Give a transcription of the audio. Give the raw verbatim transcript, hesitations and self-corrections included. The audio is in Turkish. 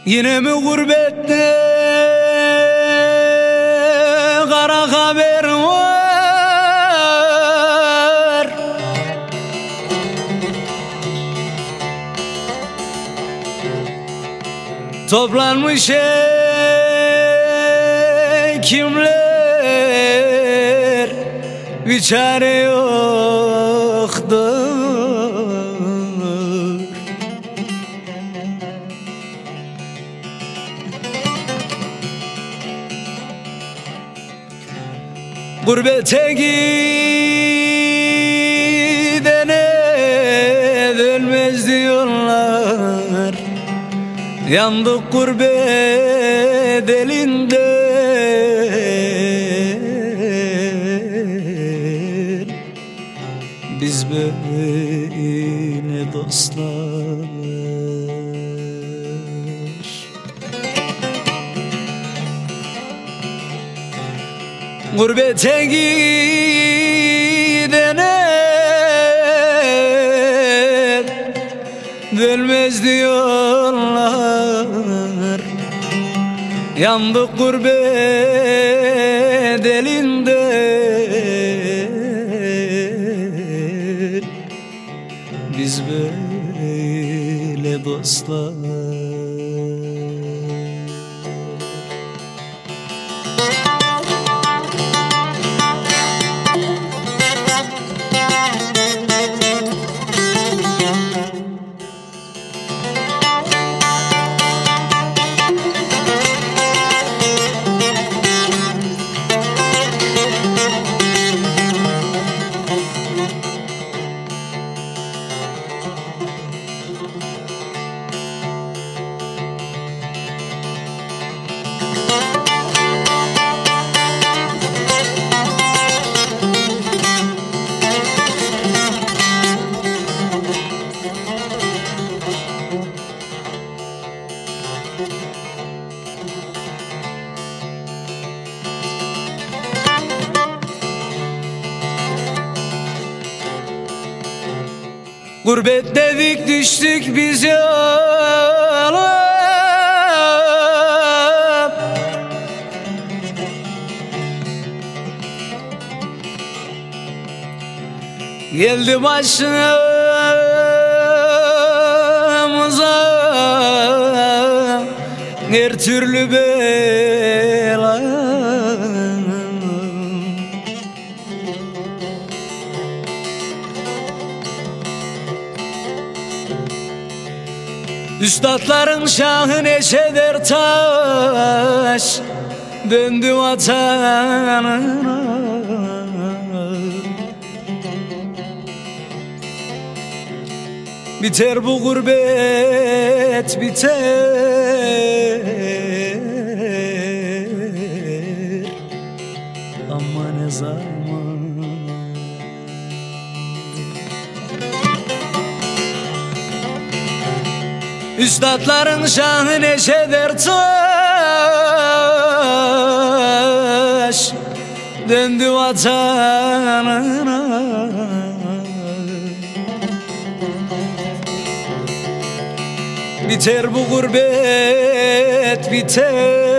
Yine mi gurbette kara haber var? Toplanmış hekimler, bir çare yoktur. Gurbete gidene dönmez diyorlar. Yandık gurbet elinden. Biz böyle dostlar. Gurbete gidene dönmez diyorlar. Yandık gurbet elinden. Biz böyle dostlar. Gurbet dedik düştük biz yola. Geldi başımıza her türlü bela. Üstadların şahı neşeder taş, döndü vatanına. Biter bu gurbet, biter. Ama ne zaman? Üstadların şahı neşeder taş, döndü vatanına. Biter bu gurbet, biter.